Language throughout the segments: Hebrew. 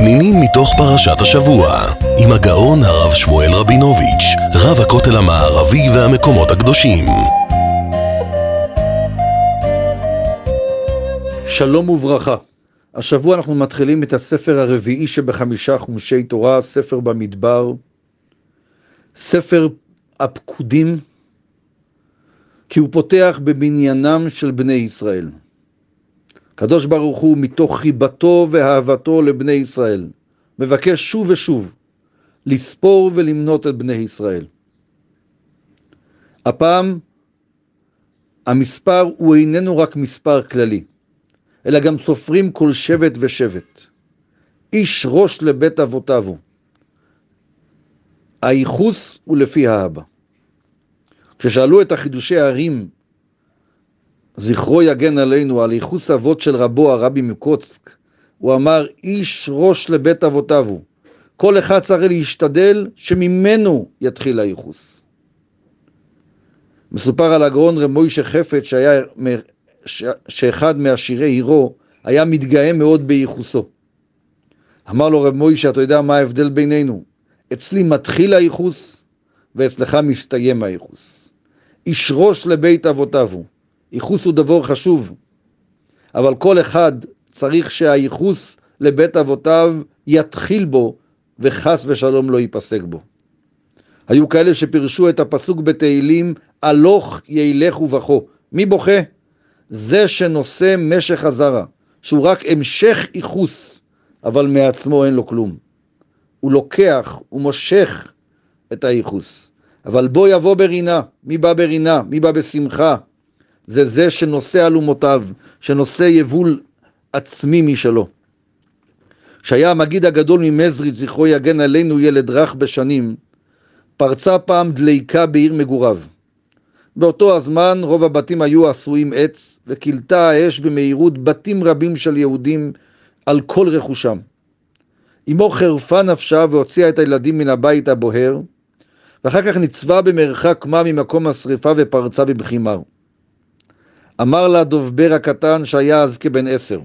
פנינים מתוך פרשת השבוע, עם הגאון הרב שמואל רבינוביץ', רב הכותל המערבי והמקומות הקדושים. שלום וברכה. השבוע אנחנו מתחילים את הספר הרביעי שבחמישה חומשי תורה, ספר במדבר, ספר הפקודים, כי הוא פותח בבניינם של בני ישראל. קדוש ברוך הוא מתוך חיבתו ואהבתו לבני ישראל מבקש שוב ושוב לספור ולמנות את בני ישראל. הפעם המספר הוא איננו רק מספר כללי, אלא גם סופרים כל שבט ושבט. איש ראש לבית אבותיו הוא. הייחוס הוא לפי האבא. כששאלו את החידושי הערים, זכרו יגן עלינו, על ייחוס אבות של רבו הרבי מקוצק, הוא אמר, איש ראש לבית אבותיו הוא. כל אחד צריך להשתדל שממנו יתחיל הייחוס. מסופר על הגאון רב מוישה חפץ שאחד מהשירי עירו היה מתגאה מאוד בייחוסו. אמר לו רב מוישה, אתה יודע מה ההבדל בינינו? אצלי מתחיל הייחוס ואצלך מסתיים הייחוס. איש ראש לבית אבותיו הוא. ייחוס הוא דבר חשוב, אבל כל אחד צריך שהייחוס לבית אבותיו יתחיל בו וחס ושלום לא ייפסק בו. היו כאלה שפרשו את הפסוק בתהילים, הלוך ילך ובכו. מי בוכה? זה שנושא משך הזרע, שהוא רק המשך ייחוס, אבל מעצמו אין לו כלום. הוא לוקח, הוא מושך את הייחוס. אבל בוא יבוא ברינה. מי בא ברינה? מי בא בשמחה? זה שנושא אלומותיו, שנושא יבול עצמי משלו. שהיה המגיד הגדול ממזריץ' זכרו יגן עלינו, ילד רך בשנים, פרצה פעם דליקה בעיר מגוריו. באותו הזמן רוב הבתים היו עשויים עץ, וקלטה האש במהירות בתים רבים של יהודים על כל רכושם. אמו חרפה נפשה והוציאה את הילדים מן הבית הבוהר, ואחר כך נצבה במרחק מה ממקום השריפה ופרצה בבחימר. אמר לה דובר הקטן שהיה אז כבן 10,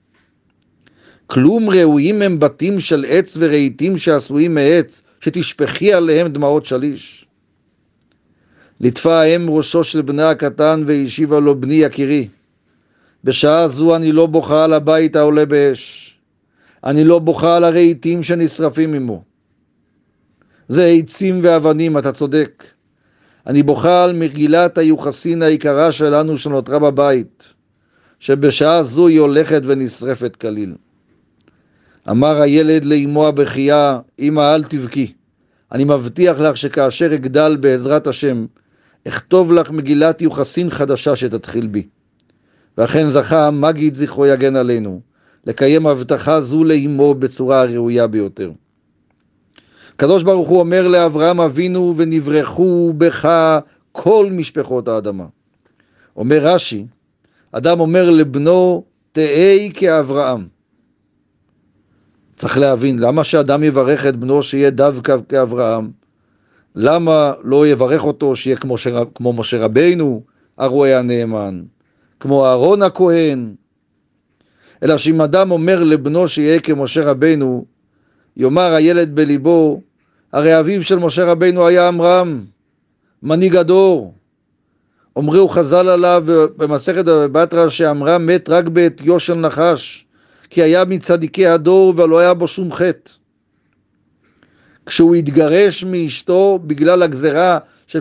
כלום ראויים הם בתים של עץ ורהיטים שעשויים מעץ, שתשפכי עליהם דמעות שליש. לטפה האם ראשו של בנה הקטן והשיבה לו, בני יקירי, בשעה זו אני לא בוכה על הבית העולה באש, אני לא בוכה על הרהיטים שנשרפים עמו. זה עצים ואבנים, אתה צודק. אני בוכה על מגילת היוחסין היקרה שלנו שנותרה בבית, שבשעה זו היא הולכת ונשרפת כליל. אמר הילד לאמו הבכייה, אמא אל תבכי, אני מבטיח לך שכאשר אגדל בעזרת השם, אכתוב לך מגילת יוחסין חדשה שתתחיל בי. ואכן זכה המגיד זכרו יגן עלינו, לקיים הבטחה זו לאמו בצורה הראויה ביותר. הקדוש ברוך הוא אומר לאברהם אבינו, ונברכו בך כל משפחות האדמה. אומר רש"י, אדם אומר לבנו, תהי כאברהם. צריך להבין, למה שאדם יברך את בנו שיהיה דווקא כאברהם? למה לא יברך אותו שיהיה כמו משה רבינו, הרועה הנאמן, כמו אהרון הכהן? אלא שאם אדם אומר לבנו שיהיה כמשה רבינו, יאמר הילד בליבו, הרי אביו של משה רבינו היה אמרם, מנהיג הדור. אומרו חז"ל עליו במסכת בתרא שאמרם מת רק בעטיו של נחש, כי היה מצדיקי הדור ולא היה בו שום חטא. כשהוא התגרש מאשתו בגלל הגזרה של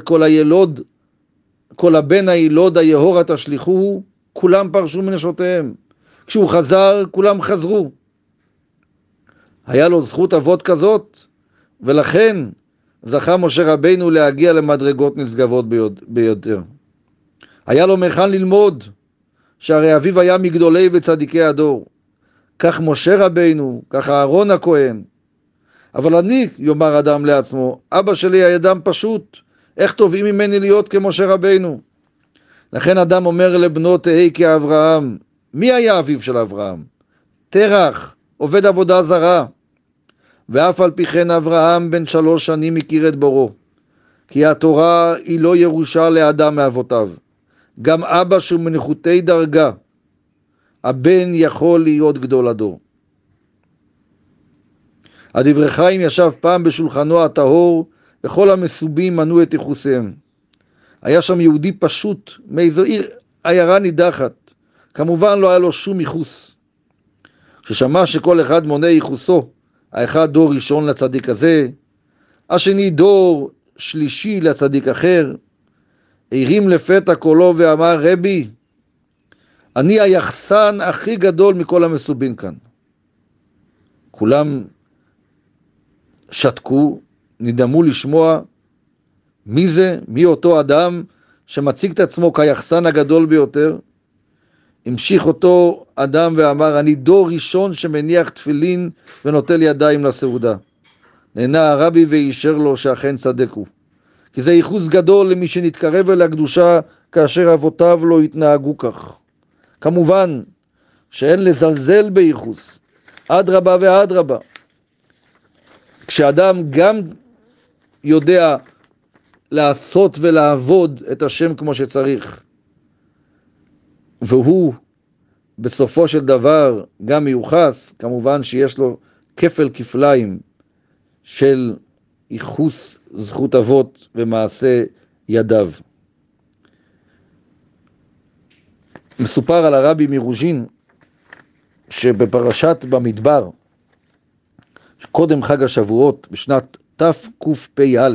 כל הבן הילוד היהורה תשליכוהו, כולם פרשו מנשותיהם. כשהוא חזר, כולם חזרו. היה לו זכות אבות כזאת, ולכן זכה משה רבינו להגיע למדרגות נשגבות ביותר. היה לו מכאן ללמוד, שהרי אביו היה מגדולי וצדיקי הדור. כך משה רבינו, כך אהרון הכהן. אבל אני, יאמר אדם לעצמו, אבא שלי היה אדם פשוט, איך תובעים ממני להיות כמשה רבינו? לכן אדם אומר לבנו, תהי כאברהם. מי היה אביו של אברהם? תרח, עובד עבודה זרה. ואף על פי כן אברהם בן 3 שנים הכיר את בורו, כי התורה היא לא ירושה לאדם מאבותיו. גם אבא שהוא מנחותי דרגה, הבן יכול להיות גדול הדור. הדברי חיים ישב פעם בשולחנו הטהור, וכל המסובים מנו את ייחוסיהם. היה שם יהודי פשוט, מאיזו עיירה נידחת. כמובן לא היה לו שום ייחוס. כששמע שכל אחד מונה ייחוסו, האחד דור ראשון לצדיק הזה, השני דור שלישי לצדיק אחר, הרים לפתע קולו ואמר, רבי, אני היחסן הכי גדול מכל המסובים כאן. כולם שתקו, נדהמו לשמוע מי זה, מי אותו אדם שמציג את עצמו כיחסן הגדול ביותר. המשיך אותו אדם ואמר, אני דור ראשון שמניח תפילין ונוטל ידיים לסעודה. נהנה הרבי ואישר לו שאכן צדק הוא. כי זה ייחוס גדול למי שנתקרב אל הקדושה כאשר אבותיו לא התנהגו כך. כמובן שאין לזלזל בייחוס, אדרבה ואדרבה. כשאדם גם יודע לעשות ולעבוד את השם כמו שצריך, והוא בסופו של דבר גם מיוחס, כמובן שיש לו כפל כפליים של ייחוס זכות אבות ומעשה ידיו. מסופר על הרבי מרוז'ין שבפרשת במדבר, קודם חג השבועות, בשנת תקפ"א,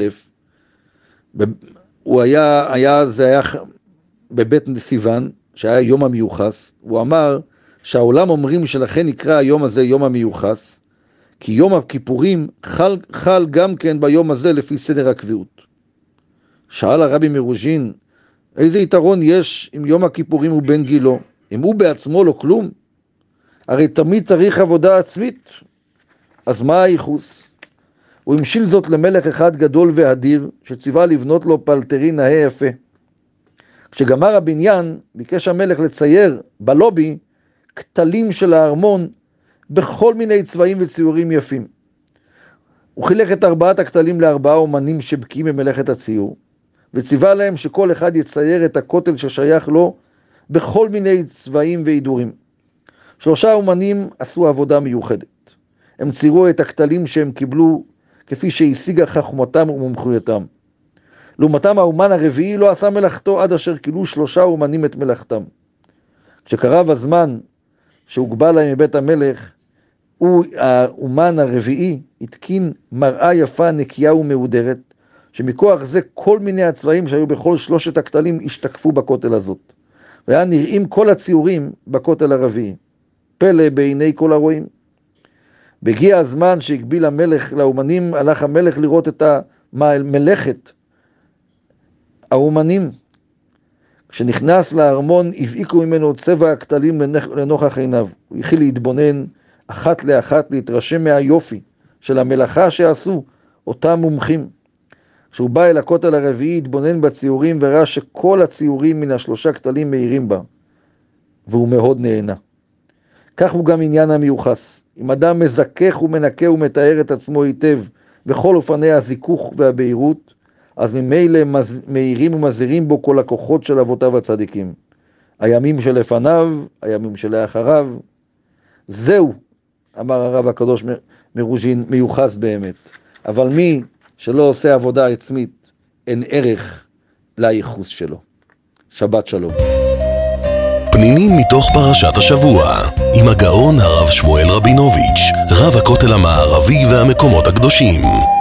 זה היה בבית סיוון, שהיה יום המיוחס. הוא אמר שהעולם אומרים שלכן נקרא היום הזה יום המיוחס, כי יום הכיפורים חל גם כן ביום הזה לפי סדר הקביעות. שאל הרבי מרוז'ין, איזה יתרון יש אם יום הכיפורים הוא בן גילו? אם הוא בעצמו לא כלום? הרי תמיד צריך עבודה עצמית. אז מה הייחוס? הוא המשיל זאת למלך אחד גדול ואדיר, שציווה לבנות לו פלטרין נאה יפה. כשגמר הבניין, ביקש המלך לצייר בלובי כתלים של הארמון בכל מיני צבעים וציורים יפים. הוא חילק את 4 הכתלים ל4 אומנים שבקיאים במלאכת הציור, וציווה להם שכל אחד יצייר את הכותל ששייך לו בכל מיני צבעים ועידורים. 3 אומנים עשו עבודה מיוחדת. הם ציירו את הכתלים שהם קיבלו כפי שהשיגה חכמתם ומומחיותם. לעומתם האומן הרביעי לא עשה מלאכתו עד אשר כילו 3 אומנים את מלאכתם. כשקרב הזמן שהוגבל להם מבית המלך, האומן הרביעי התקין מראה יפה, נקייה ומהודרת, שמכוח זה כל מיני הצבעים שהיו בכל 3 הכתלים השתקפו בכותל הזאת. והיה נראים כל הציורים בכותל הרביעי. פלא בעיני כל הרואים. בגיע הזמן שהגביל המלך לאומנים, הלך המלך לראות את המלאכת האומנים. כשנכנס לארמון, הבעיקו ממנו צבע הכתלים לנוכח עיניו. הוא התחיל להתבונן אחת לאחת, להתרשם מהיופי של המלאכה שעשו אותם מומחים. כשהוא בא אל הכותל הרביעי, התבונן בציורים וראה שכל הציורים מן 3 הכתלים מאירים בה, והוא מאוד נהנה. כך הוא גם עניין המיוחס. אם אדם מזכך ומנקה ומתאר את עצמו היטב בכל אופני הזיכוך והבהירות, אז ממילא מאירים ומזהירים בו כל הכוחות של אבותיו הצדיקים. הימים שלפניו, הימים שלאחריו. זהו, אמר הרב הקדוש מרוז'ין, מיוחס באמת. אבל מי שלא עושה עבודה עצמית, אין ערך לייחוס שלו. שבת שלום. פנינים מתוך פרשת השבוע, עם הגאון הרב שמואל רבינוביץ', רב הכותל המערבי והמקומות הקדושים.